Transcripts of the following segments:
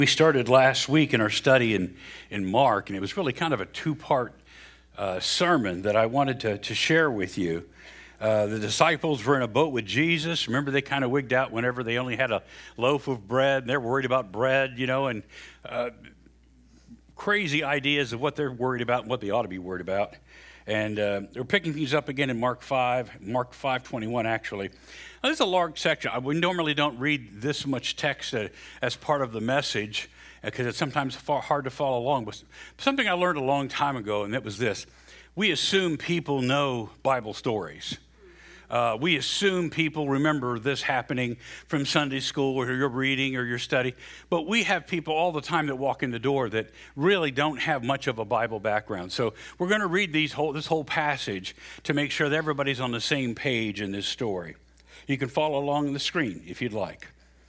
We started last week in our study in Mark, and it was really kind of a two-part sermon that I wanted to share with you. The disciples were in a boat with Jesus. Remember, they kind of wigged out whenever they only had a loaf of bread, and they're worried about bread, and crazy ideas of what they're worried about and what they ought to be worried about. And they're picking things up again in Mark 5:21, actually. Now, this is a large section. We normally don't read this much text as part of the message because it's sometimes hard to follow along. But something I learned a long time ago, and that was this. We assume people know Bible stories. We assume people remember this happening from Sunday school or your reading or your study. But we have people all the time that walk in the door that really don't have much of a Bible background. So we're going to read this whole passage to make sure that everybody's on the same page in this story. You can follow along on the screen if you'd like.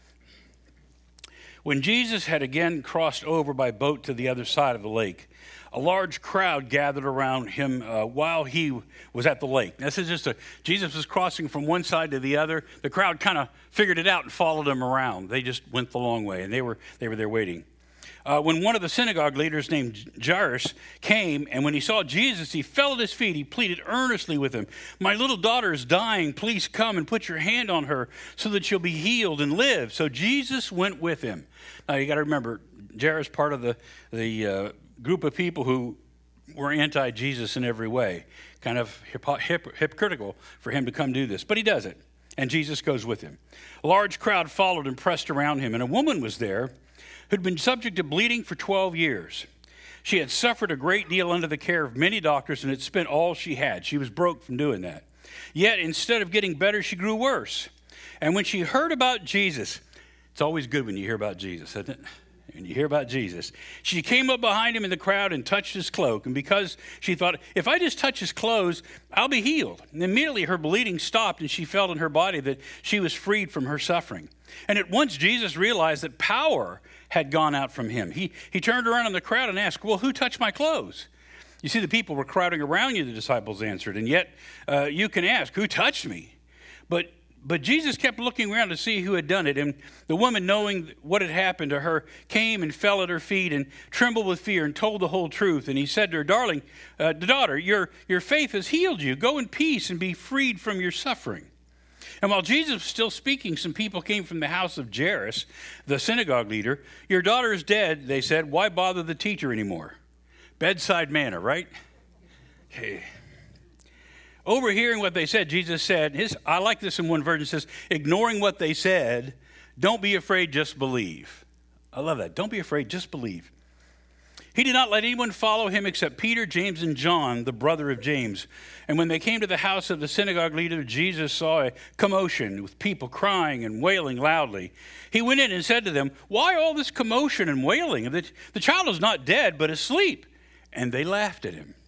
When Jesus had again crossed over by boat to the other side of the lake, a large crowd gathered around him while he was at the lake. This is Jesus was crossing from one side to the other. The crowd kind of figured it out and followed him around. They just went the long way, and they were there waiting. When one of the synagogue leaders named Jairus came, and when he saw Jesus, he fell at his feet. He pleaded earnestly with him. "My little daughter is dying. Please come and put your hand on her so that she'll be healed and live." So Jesus went with him. Now, you got to remember, Jairus part of the group of people who were anti-Jesus in every way. Kind of hypocritical for him to come do this. But he does it, and Jesus goes with him. A large crowd followed and pressed around him, and a woman was there who'd been subject to bleeding for 12 years. She had suffered a great deal under the care of many doctors and had spent all she had. She was broke from doing that. Yet, instead of getting better, she grew worse. And when she heard about Jesus, it's always good when you hear about Jesus, isn't it? When you hear about Jesus, she came up behind him in the crowd and touched his cloak. And because she thought, if I just touch his clothes, I'll be healed. And immediately her bleeding stopped, and she felt in her body that she was freed from her suffering. And at once Jesus realized that power had gone out from him. He turned around in the crowd and asked, "Well, who touched my clothes?" You see, the people were crowding around you, the disciples answered. And yet you can ask, "Who touched me?" But Jesus kept looking around to see who had done it. And the woman, knowing what had happened to her, came and fell at her feet and trembled with fear and told the whole truth. And he said to her, "Daughter, your faith has healed you. Go in peace and be freed from your suffering." And while Jesus was still speaking, some people came from the house of Jairus, the synagogue leader. "Your daughter is dead," they said. "Why bother the teacher anymore?" Bedside manner, right? Hey. Overhearing what they said, Jesus said, I like this in one version, it says, ignoring what they said, "Don't be afraid, just believe." I love that. Don't be afraid, just believe. He did not let anyone follow him except Peter, James, and John, the brother of James. And when they came to the house of the synagogue leader, Jesus saw a commotion with people crying and wailing loudly. He went in and said to them, "Why all this commotion and wailing? The child is not dead, but asleep." And they laughed at him.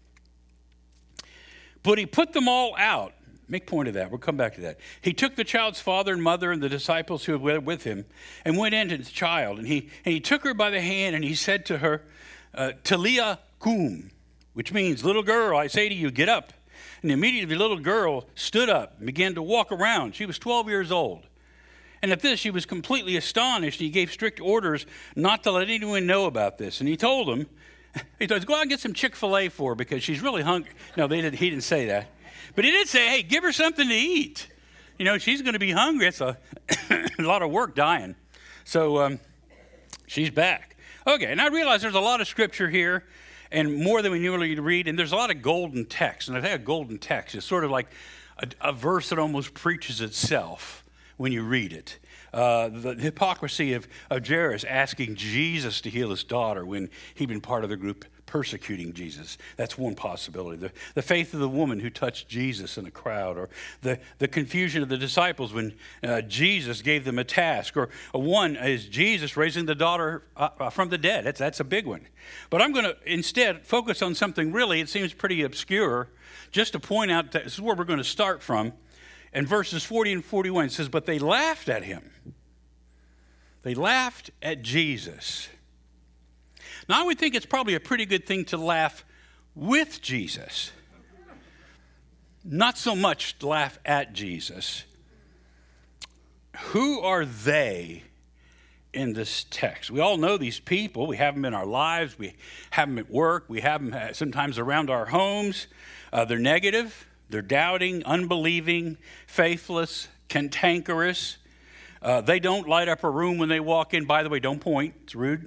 But he put them all out. Make point of that. We'll come back to that. He took the child's father and mother and the disciples who were with him and went into the child. And he took her by the hand and he said to her, "Talitha cum," which means, "Little girl, I say to you, get up." And immediately the little girl stood up and began to walk around. She was 12 years old. And at this, she was completely astonished. He gave strict orders not to let anyone know about this. And he told them, "Go out and get some Chick-fil-A for her because she's really hungry." No, he didn't say that. But he did say, "Hey, give her something to eat. She's going to be hungry. It's a lot of work dying." So she's back. Okay, and I realize there's a lot of scripture here and more than we normally read, and there's a lot of golden text. And I think a golden text is sort of like a verse that almost preaches itself when you read it. The hypocrisy of Jairus asking Jesus to heal his daughter when he'd been part of the group persecuting Jesus. That's one possibility. The faith of the woman who touched Jesus in the crowd, or the confusion of the disciples when Jesus gave them a task, or one is Jesus raising the daughter from the dead. That's a big one. But I'm going to instead focus on something really, it seems pretty obscure, just to point out that this is where we're going to start from. In verses 40 and 41, it says, "But they laughed at him." They laughed at Jesus. Now, I would think it's probably a pretty good thing to laugh with Jesus. Not so much to laugh at Jesus. Who are they in this text. We all know these people. We have them in our lives. We have them at work. We have them sometimes around our homes. They're negative. They're doubting, unbelieving, faithless, cantankerous. They don't light up a room when they walk in. By the way, don't point. It's rude.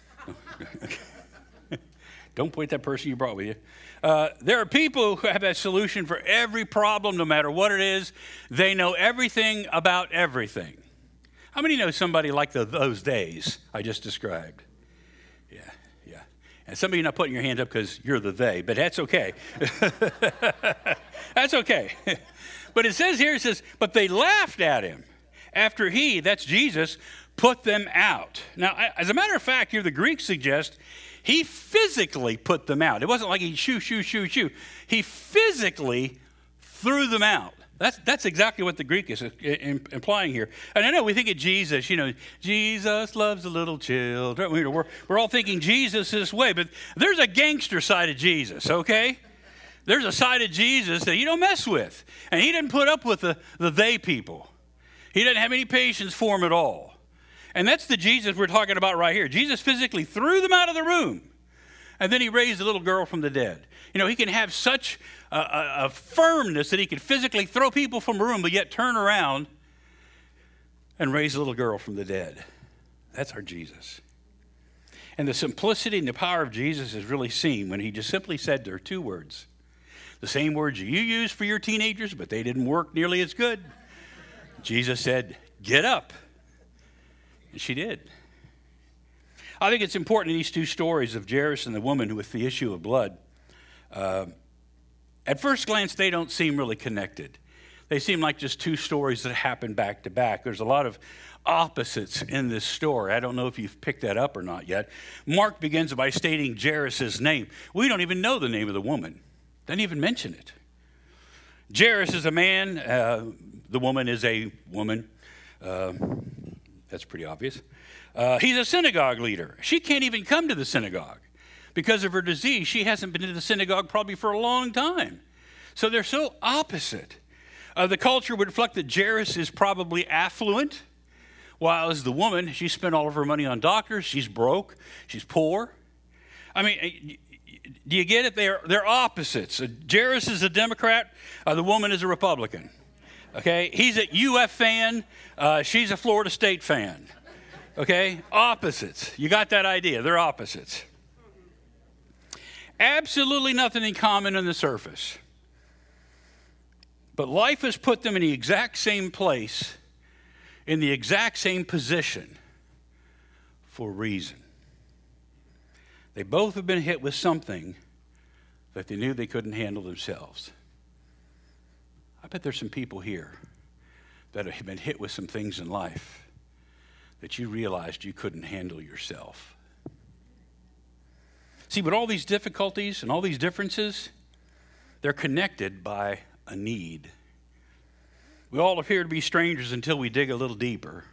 Don't point at that person you brought with you. There are people who have a solution for every problem, no matter what it is. They know everything about everything. How many know somebody like those days I just described? Yeah. And some of you are not putting your hand up because you're the they, but that's okay. That's okay. But it says here, it says, but they laughed at him after he, that's Jesus, put them out. Now, as a matter of fact, here the Greeks suggest he physically put them out. It wasn't like he shoo. He physically threw them out. That's exactly what the Greek is implying here. And I know we think of Jesus, Jesus loves the little children. We're all thinking Jesus this way, but there's a gangster side of Jesus, okay? There's a side of Jesus that you don't mess with. And he didn't put up with the they people. He didn't have any patience for them at all. And that's the Jesus we're talking about right here. Jesus physically threw them out of the room. And then he raised a little girl from the dead. He can have such a firmness that he could physically throw people from a room, but yet turn around and raise a little girl from the dead. That's our Jesus. And the simplicity and the power of Jesus is really seen when he just simply said there are two words. The same words you use for your teenagers, but they didn't work nearly as good. Jesus said, get up. And she did. I think it's important in these two stories of Jairus and the woman with the issue of blood. At first glance, they don't seem really connected. They seem like just two stories that happen back to back. There's a lot of opposites in this story. I don't know if you've picked that up or not yet. Mark begins by stating Jairus' name. We don't even know the name of the woman. Doesn't even mention it. Jairus is a man. The woman is a woman. That's pretty obvious. He's a synagogue leader. She can't even come to the synagogue. Because of her disease, she hasn't been to the synagogue probably for a long time. So they're so opposite. The culture would reflect that Jairus is probably affluent, while as the woman, she spent all of her money on doctors. She's broke. She's poor. I mean, do you get it? They're opposites. Jairus is a Democrat. The woman is a Republican. Okay? He's a UF fan. She's a Florida State fan. Okay? Opposites. You got that idea. They're opposites. Absolutely nothing in common on the surface. But life has put them in the exact same place, in the exact same position, for a reason. They both have been hit with something that they knew they couldn't handle themselves. I bet there's some people here that have been hit with some things in life that you realized you couldn't handle yourself. See, but all these difficulties and all these differences, they're connected by a need. We all appear to be strangers until we dig a little deeper.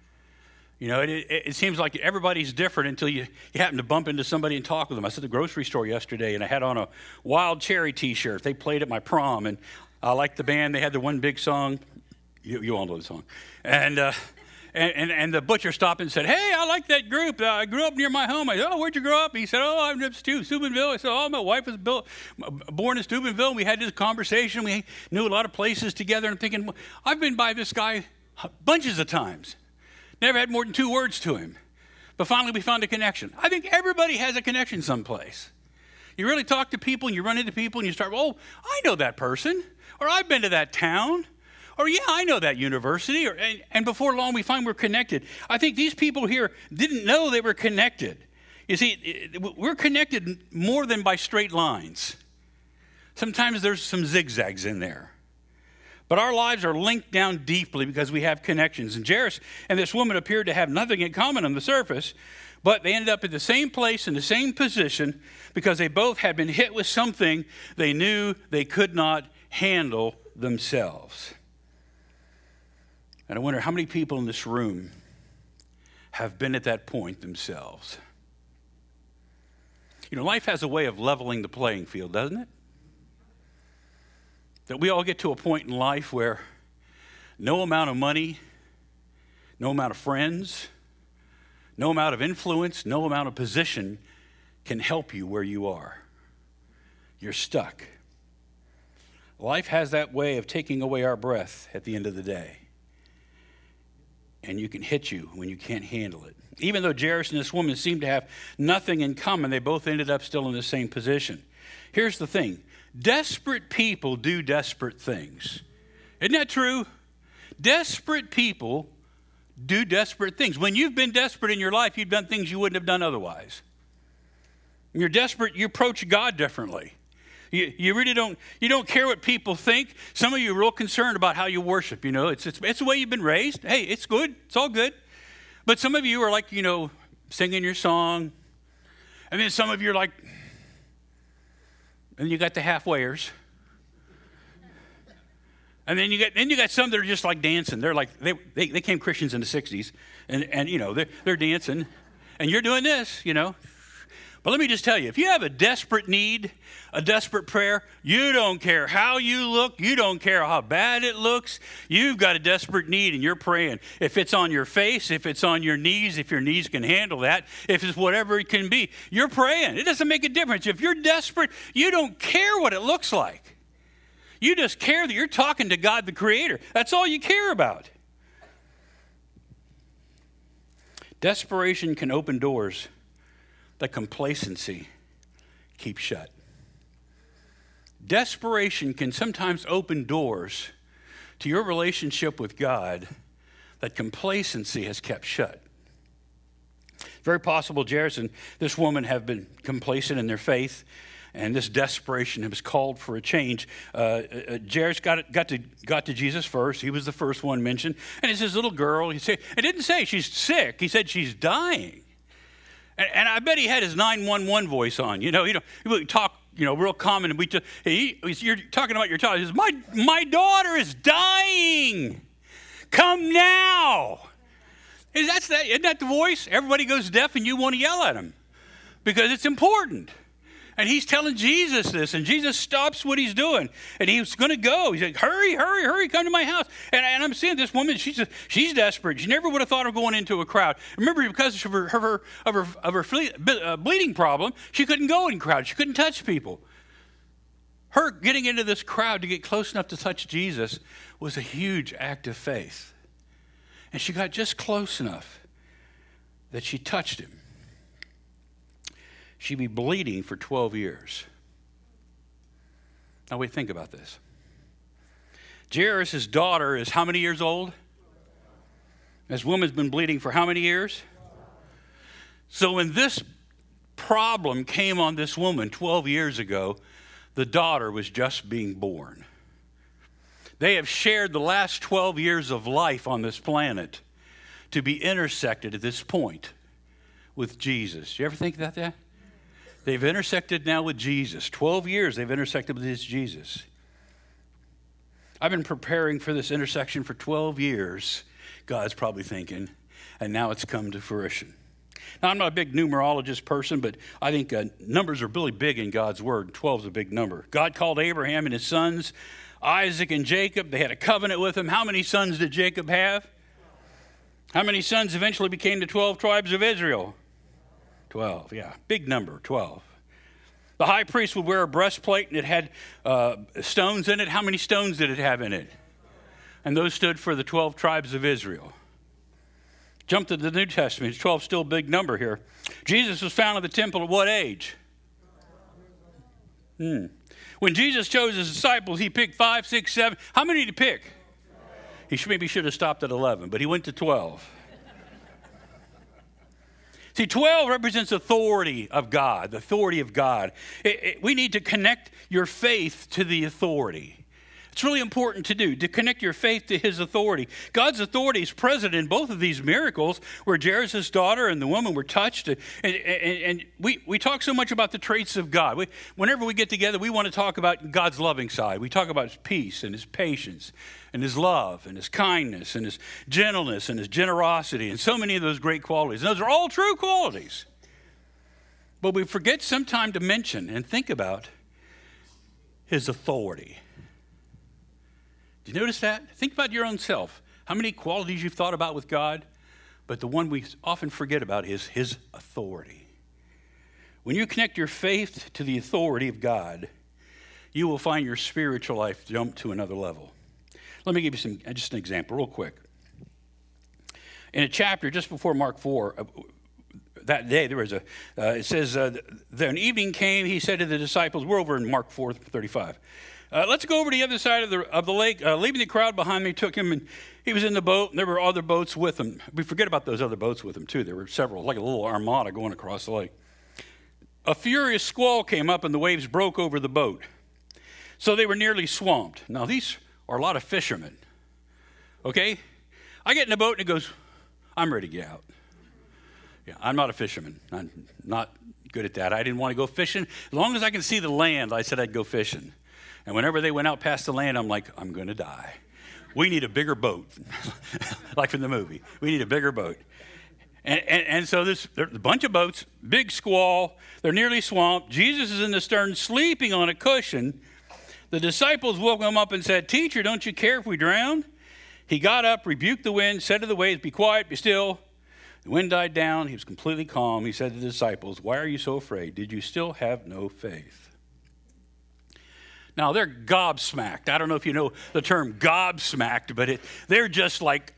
It seems like everybody's different until you happen to bump into somebody and talk with them. I was at the grocery store yesterday, and I had on a Wild Cherry T-shirt. They played at my prom, and I liked the band. They had the one big song. You all know the song. And the butcher stopped and said, hey, I like that group. I grew up near my home. I said, oh, where'd you grow up? He said, oh, I'm in Steubenville. I said, oh, my wife was born in Steubenville. And we had this conversation. We knew a lot of places together. And I'm thinking, well, I've been by this guy bunches of times. Never had more than 2 words to him. But finally, we found a connection. I think everybody has a connection someplace. You really talk to people and you run into people and you start, oh, I know that person. Or I've been to that town. Or, yeah, I know that university. And before long, we find we're connected. I think these people here didn't know they were connected. You see, we're connected more than by straight lines. Sometimes there's some zigzags in there. But our lives are linked down deeply because we have connections. And Jairus and this woman appeared to have nothing in common on the surface, but they ended up in the same place, in the same position, because they both had been hit with something they knew they could not handle themselves. And I wonder how many people in this room have been at that point themselves. Life has a way of leveling the playing field, doesn't it? That we all get to a point in life where no amount of money, no amount of friends, No amount of influence, no amount of position can help you where you are. You're stuck. Life has that way of taking away our breath at the end of the day. And you can hit you when you can't handle it. Even though Jairus and this woman seemed to have nothing in common, they both ended up still in the same position. Here's the thing. Desperate people do desperate things. Isn't that true? Desperate people do desperate things. When you've been desperate in your life, you've done things you wouldn't have done otherwise. When you're desperate, you approach God differently. You really don't care what people think. Some of you are real concerned about how you worship. You know, it's the way you've been raised. Hey, it's good. It's all good. But some of you are like, singing your song. And then some of you are like, and you got the halfwayers. And then you got some that are just like dancing. They're like, they became Christians in the 60s. And they're dancing. And you're doing this, But let me just tell you, if you have a desperate need, a desperate prayer, you don't care how you look, you don't care how bad it looks, you've got a desperate need and you're praying. If it's on your face, if it's on your knees, if your knees can handle that, if it's whatever it can be, you're praying. It doesn't make a difference. If you're desperate, you don't care what it looks like. You just care that you're talking to God the Creator. That's all you care about. Desperation can open doors that complacency keeps shut. Desperation can sometimes open doors to your relationship with God that complacency has kept shut. Very possible Jairus and this woman have been complacent in their faith, and this desperation has called for a change. Jairus got to Jesus first. He was the first one mentioned. And it's his little girl. It didn't say she's sick. He said she's dying. And I bet he had his 911 voice on. He would talk, real common. And you're talking about your child. He says, my daughter is dying. Come now. Isn't that the voice? Everybody goes deaf and you want to yell at him because it's important. And he's telling Jesus this, and Jesus stops what he's doing, and he's going to go. He's like, hurry, hurry, hurry, come to my house. And I'm seeing this woman, she's desperate. She never would have thought of going into a crowd. Remember, because of her bleeding problem, she couldn't go in crowds. She couldn't touch people. Her getting into this crowd to get close enough to touch Jesus was a huge act of faith. And she got just close enough that she touched him. She'd be bleeding for 12 years. Now, wait, think about this. Jairus' daughter is how many years old? This woman's been bleeding for how many years? So when this problem came on this woman 12 years ago, the daughter was just being born. They have shared the last 12 years of life on this planet to be intersected at this point with Jesus. You ever think about that? They've intersected now with Jesus. 12 years they've intersected with this Jesus. I've been preparing for this intersection for 12 years, God's probably thinking, and now it's come to fruition. Now, I'm not a big numerologist person, but I think numbers are really big in God's word. 12 is a big number. God called Abraham and his sons, Isaac and Jacob. They had a covenant with him. How many sons did Jacob have? How many sons eventually became the 12 tribes of Israel? 12, yeah. Big number, 12. The high priest would wear a breastplate, and it had stones in it. How many stones did it have in it? And those stood for the 12 tribes of Israel. Jump to the New Testament. 12 still a big number here. Jesus was found in the temple at what age? When Jesus chose his disciples, he picked 5, 6, 7. How many did he pick? He maybe should have stopped at 11, but he went to 12. See, 12 represents authority of God, the authority of God. We need to connect your faith to the authority. It's really important to do, to connect your faith to his authority. God's authority is present in both of these miracles where Jairus' daughter and the woman were touched. And we talk so much about the traits of God. Whenever we get together, we want to talk about God's loving side. We talk about his peace and his patience and his love and his kindness and his gentleness and his generosity and so many of those great qualities. And those are all true qualities. But we forget sometime to mention and think about his authority. Do you notice that? Think about your own self. How many qualities you've thought about with God? but the one we often forget about is his authority. When you connect your faith to the authority of God, you will find your spiritual life jump to another level. Let me give you just an example real quick. In a chapter just before Mark 4, that day there was it says, then evening came, he said to the disciples, we're over in Mark 4:35. Let's go over to the other side of the lake. Leaving the crowd behind me, took him, and he was in the boat, and there were other boats with him. We forget about those other boats with him, too. There were several, like a little armada going across the lake. A furious squall came up, and the waves broke over the boat. So they were nearly swamped. Now, these are a lot of fishermen, okay? I get in the boat, and it goes, I'm ready to get out. Yeah, I'm not a fisherman. I'm not good at that. I didn't want to go fishing. As long as I can see the land, I said I'd go fishing. And whenever they went out past the land, I'm like, I'm going to die. We need a bigger boat, like from the movie. We need a bigger boat. And so there's a bunch of boats, big squall. They're nearly swamped. Jesus is in the stern sleeping on a cushion. The disciples woke him up and said, Teacher, don't you care if we drown? He got up, rebuked the wind, said to the waves, Be quiet, be still. The wind died down. He was completely calm. He said to the disciples, Why are you so afraid? Did you still have no faith? Now, they're gobsmacked. I don't know if you know the term gobsmacked, but they're just like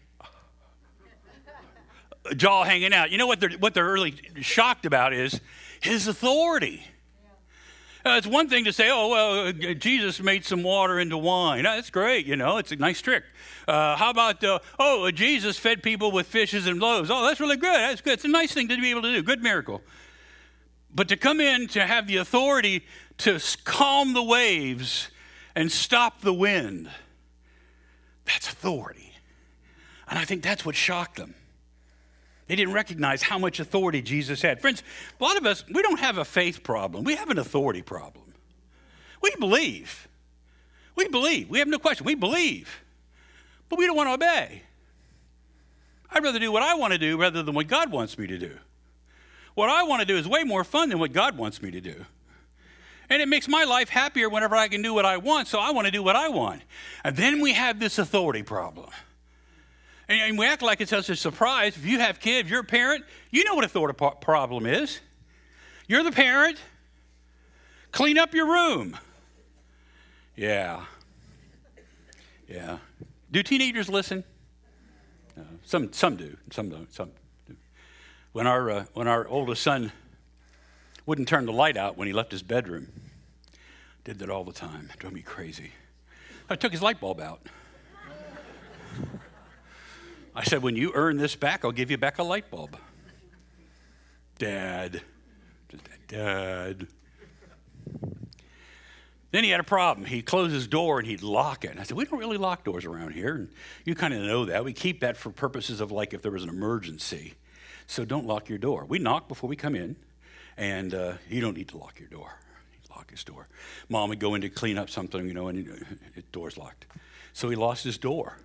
jaw hanging out. You know what they're really shocked about is his authority. It's one thing to say, oh, well, Jesus made some water into wine. That's great, it's a nice trick. How about, Jesus fed people with fishes and loaves. Oh, that's really good. That's good. It's a nice thing to be able to do. Good miracle. But to come in to have the authority to calm the waves and stop the wind, that's authority. And I think that's what shocked them. They didn't recognize how much authority Jesus had. Friends, a lot of us, we don't have a faith problem. We have an authority problem. We believe. We believe. We have no question. We believe. But we don't want to obey. I'd rather do what I want to do rather than what God wants me to do. What I want to do is way more fun than what God wants me to do. And it makes my life happier whenever I can do what I want, so I want to do what I want. And then we have this authority problem. And we act like it's such a surprise. If you have kids, you're a parent, you know what authority problem is. You're the parent. Clean up your room. Yeah. Do teenagers listen? No, some do, some don't. Some do. When our oldest son wouldn't turn the light out when he left his bedroom, did that all the time. It drove me crazy. I took his light bulb out. I said, when you earn this back, I'll give you back a light bulb. Dad. Then he had a problem. He'd close his door and he'd lock it. And I said, we don't really lock doors around here. And you kind of know that. We keep that for purposes of like if there was an emergency. So don't lock your door. We knock before we come in. And you don't need to lock your door. He'd lock his door. Mom would go in to clean up something, and the door's locked. So he lost his door.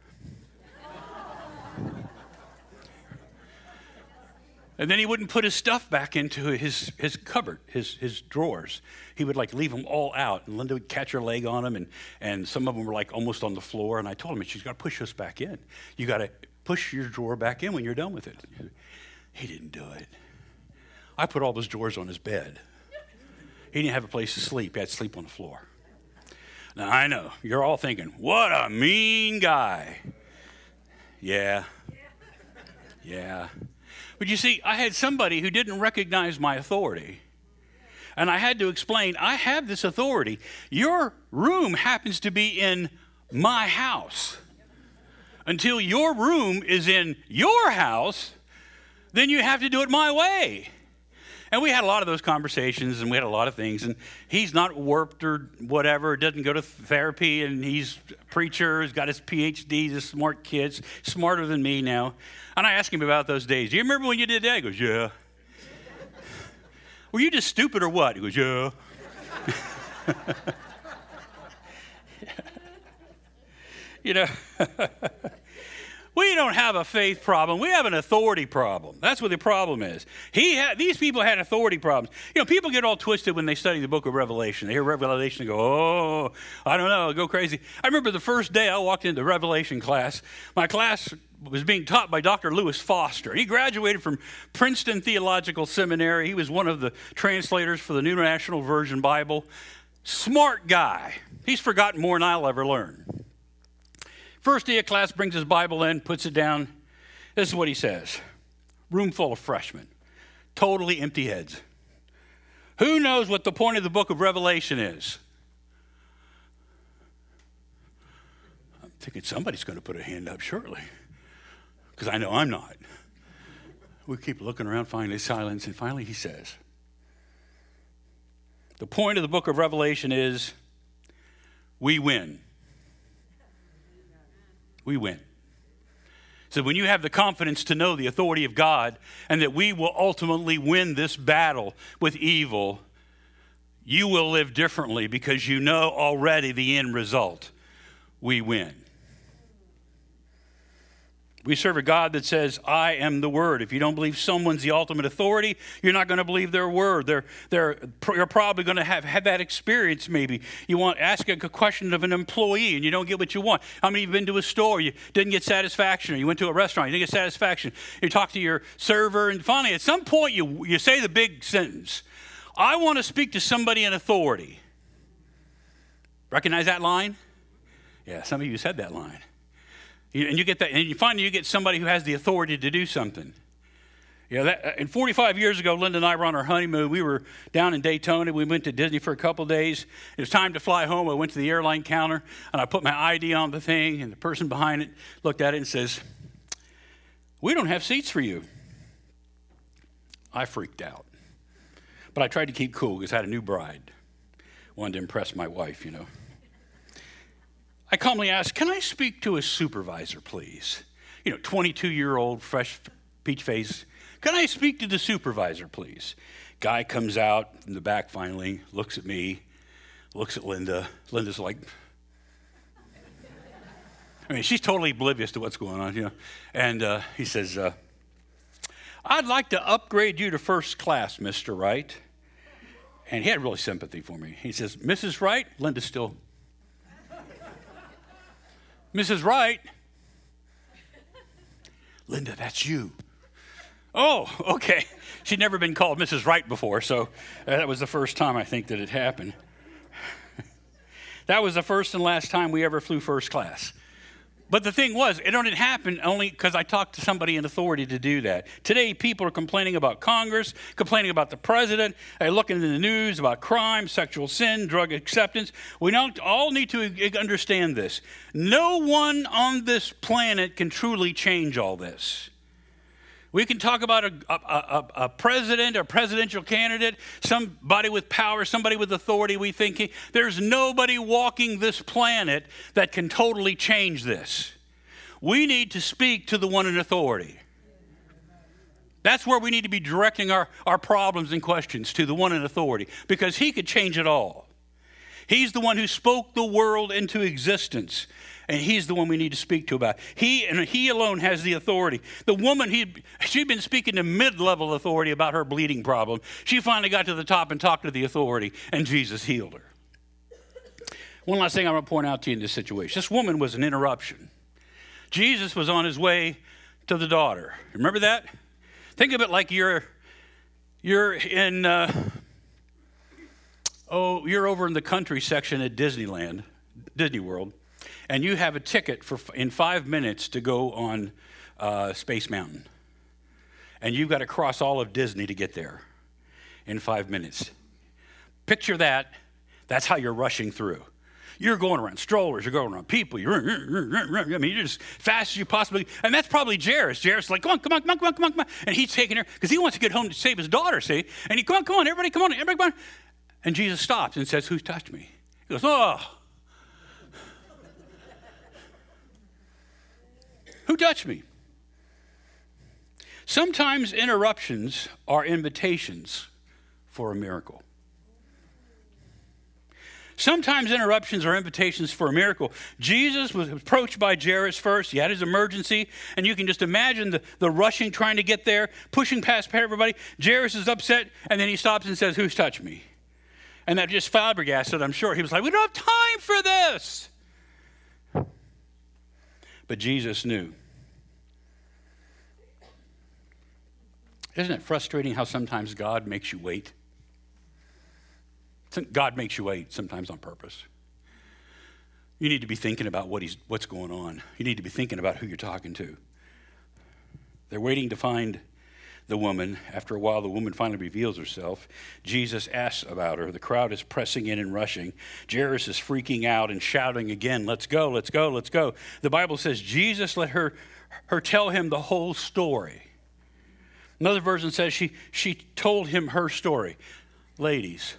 And then he wouldn't put his stuff back into his cupboard, his drawers. He would leave them all out. And Linda would catch her leg on them, and some of them were almost on the floor. And I told him, she's got to push this back in. You got to push your drawer back in when you're done with it. He didn't do it. I put all those drawers on his bed. He didn't have a place to sleep. He had to sleep on the floor. Now, I know, you're all thinking, what a mean guy. Yeah. But you see, I had somebody who didn't recognize my authority. And I had to explain, I have this authority. Your room happens to be in my house. Until your room is in your house, then you have to do it my way. And we had a lot of those conversations, and we had a lot of things. And he's not warped or whatever, doesn't go to therapy, and he's a preacher, he's got his PhD, he's a smart kid, smarter than me now. And I asked him about those days. Do you remember when you did that? He goes, yeah. Were you just stupid or what? He goes, yeah. We don't have a faith problem. We have an authority problem. That's what the problem is. These people had authority problems. You know, people get all twisted when they study the book of Revelation. They hear Revelation and go, oh, I don't know, go crazy. I remember the first day I walked into Revelation class. My class was being taught by Dr. Lewis Foster. He graduated from Princeton Theological Seminary. He was one of the translators for the New National Version Bible. Smart guy. He's forgotten more than I'll ever learn. First day of class, brings his Bible in, puts it down. This is what he says. Room full of freshmen. Totally empty heads. Who knows what the point of the book of Revelation is? I'm thinking somebody's going to put a hand up shortly. Because I know I'm not. We keep looking around, finally silence, and finally he says, the point of the book of Revelation is we win. We win. So when you have the confidence to know the authority of God and that we will ultimately win this battle with evil, you will live differently because you know already the end result. We win. We serve a God that says, I am the Word. If you don't believe someone's the ultimate authority, you're not going to believe their word. You're probably going to have that experience maybe. You want to ask a question of an employee and you don't get what you want. How many of you have been to a store, you didn't get satisfaction, or you went to a restaurant, you didn't get satisfaction. You talk to your server, and finally at some point you say the big sentence, I want to speak to somebody in authority. Recognize that line? Yeah, some of you said that line. And you get that, and you find you get somebody who has the authority to do something. You know, and 45 years ago, Linda and I were on our honeymoon. We were down in Daytona. We went to Disney for a couple of days. It was time to fly home. I went to the airline counter, and I put my ID on the thing, and the person behind it looked at it and says, we don't have seats for you. I freaked out. But I tried to keep cool because I had a new bride. Wanted to impress my wife, you know. I calmly asked, can I speak to a supervisor, please? You know, 22-year-old, fresh peach face. Can I speak to the supervisor, please? Guy comes out from the back finally, looks at me, looks at Linda. Linda's like, I mean, she's totally oblivious to what's going on, you know. And he says, I'd like to upgrade you to first class, Mr. Wright. And he had really sympathy for me. He says, Mrs. Wright? Linda's still... Mrs. Wright. Linda, that's you. Oh, okay. She'd never been called Mrs. Wright before, so that was the first time I think that it happened. That was the first and last time we ever flew first class. But the thing was, it only happened only because I talked to somebody in authority to do that. Today, people are complaining about Congress, complaining about the president, looking in the news about crime, sexual sin, drug acceptance. We don't all need to understand this. No one on this planet can truly change all this. We can talk about a president or presidential candidate, somebody with power, somebody with authority. We think there's nobody walking this planet that can totally change this. We need to speak to the one in authority. That's where we need to be directing our problems and questions, to the one in authority, because he could change it all. He's the one who spoke the world into existence. And he's the one we need to speak to about. He and he alone has the authority. The woman, she'd been speaking to mid-level authority about her bleeding problem. She finally got to the top and talked to the authority, and Jesus healed her. One last thing I want to point out to you in this situation. This woman was an interruption. Jesus was on his way to the daughter. Remember that? Think of it like you're in, you're over in the country section at Disneyland, Disney World. And you have a ticket in 5 minutes to go on Space Mountain. And you've got to cross all of Disney to get there in 5 minutes. Picture that. That's how you're rushing through. You're going around strollers. You're going around people. You're just fast as you possibly. And that's probably Jairus. Jairus is like, come on. And he's taking her because he wants to get home to save his daughter, see? And he, come on, everybody come on. And Jesus stops and says, who touched me? He goes, oh. Who touched me? Sometimes interruptions are invitations for a miracle. Sometimes interruptions are invitations for a miracle. Jesus was approached by Jairus first. He had his emergency, and you can just imagine the rushing, trying to get there, pushing past everybody. Jairus is upset, and then he stops and says, "Who's touched me?" And that just flabbergasted, I'm sure. He was like, "We don't have time for this." But Jesus knew. Isn't it frustrating how sometimes God makes you wait? God makes you wait, sometimes on purpose. You need to be thinking about what's going on. You need to be thinking about who you're talking to. They're waiting to find the woman. After a while, the woman finally reveals herself. Jesus asks about her. The crowd is pressing in and rushing. Jairus is freaking out and shouting again, "Let's go, let's go, let's go." The Bible says Jesus let her tell him the whole story. Another version says she told him her story. Ladies,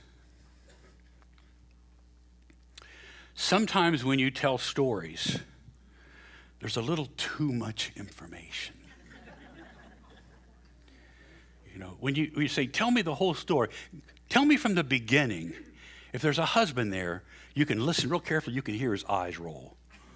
sometimes when you tell stories, there's a little too much information. You know, when you say, "Tell me the whole story," tell me from the beginning. If there's a husband there, you can listen real carefully, you can hear his eyes roll.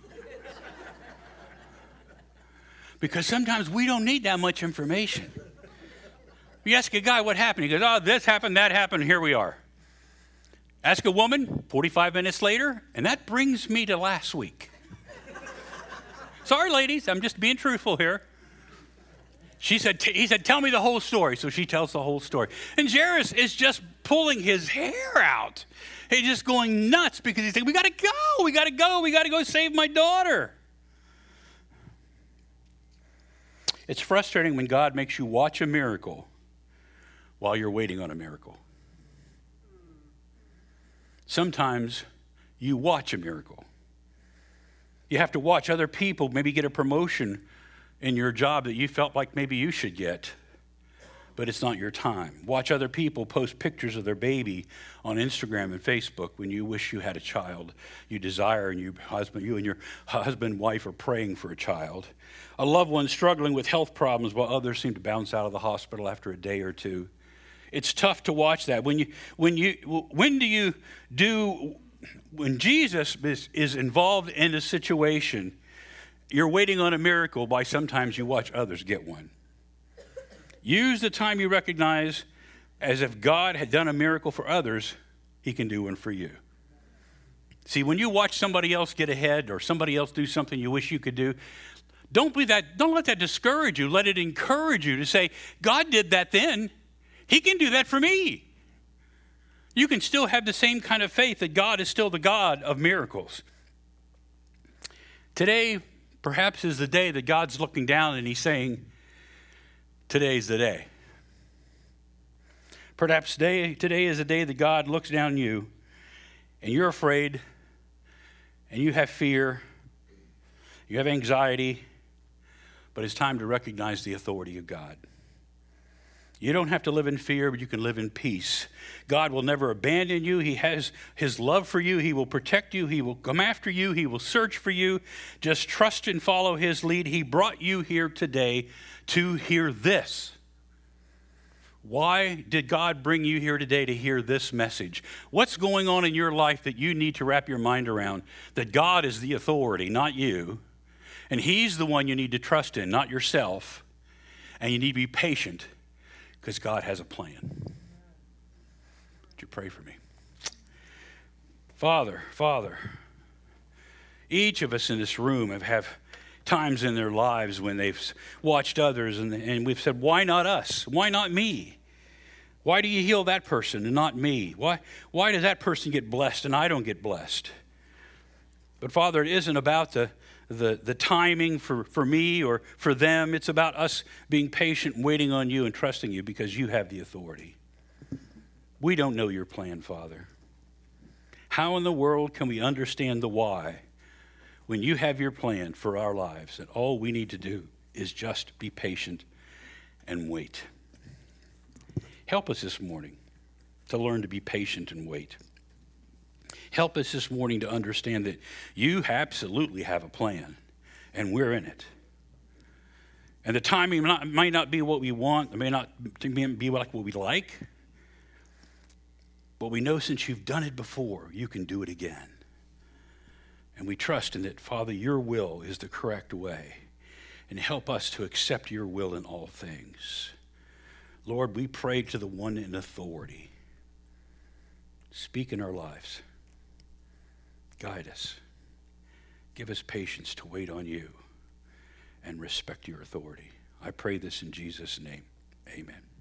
Because sometimes we don't need that much information. You ask a guy what happened, he goes, "Oh, this happened, that happened, here we are." Ask a woman 45 minutes later, and that brings me to last week. Sorry, ladies, I'm just being truthful here. He said, "Tell me the whole story." So she tells the whole story. And Jairus is just pulling his hair out. He's just going nuts because he's saying, we got to go save my daughter. It's frustrating when God makes you watch a miracle while you're waiting on a miracle. Sometimes you watch a miracle. You have to watch other people maybe get a promotion in your job that you felt like maybe you should get, but it's not your time. Watch other people post pictures of their baby on Instagram and Facebook when you wish you had a child you desire, and you and your husband and wife are praying for a child. A loved one struggling with health problems while others seem to bounce out of the hospital after a day or two. It's tough to watch that. When Jesus is involved in a situation, you're waiting on a miracle by sometimes you watch others get one. Use the time you recognize as if God had done a miracle for others, he can do one for you. See, when you watch somebody else get ahead or somebody else do something you wish you could do, don't let that discourage you. Let it encourage you to say, God did that then. He can do that for me. You can still have the same kind of faith that God is still the God of miracles. Today, perhaps, is the day that God's looking down and he's saying, today's the day. Perhaps today is the day that God looks down on you and you're afraid and you have fear, you have anxiety, but it's time to recognize the authority of God. You don't have to live in fear, but you can live in peace. God will never abandon you. He has his love for you. He will protect you. He will come after you. He will search for you. Just trust and follow his lead. He brought you here today to hear this. Why did God bring you here today to hear this message? What's going on in your life that you need to wrap your mind around? That God is the authority, not you. And he's the one you need to trust in, not yourself. And you need to be patient, because God has a plan. Would you pray for me? Father, each of us in this room have times in their lives when they've watched others and we've said, why not us? Why not me? Why do you heal that person and not me? Why does that person get blessed and I don't get blessed? But Father, it isn't about the timing for me or for them. It's about us being patient and waiting on you and trusting you because you have the authority. We don't know your plan, Father. How in the world can we understand the why when you have your plan for our lives and all we need to do is just be patient and wait? Help us this morning to learn to be patient and wait. Help us this morning to understand that you absolutely have a plan, and we're in it. And the timing might not be what we want. It may not be like what we like. But we know since you've done it before, you can do it again. And we trust in that, Father, your will is the correct way. And help us to accept your will in all things. Lord, we pray to the one in authority. Speak in our lives. Guide us. Give us patience to wait on you and respect your authority. I pray this in Jesus' name. Amen.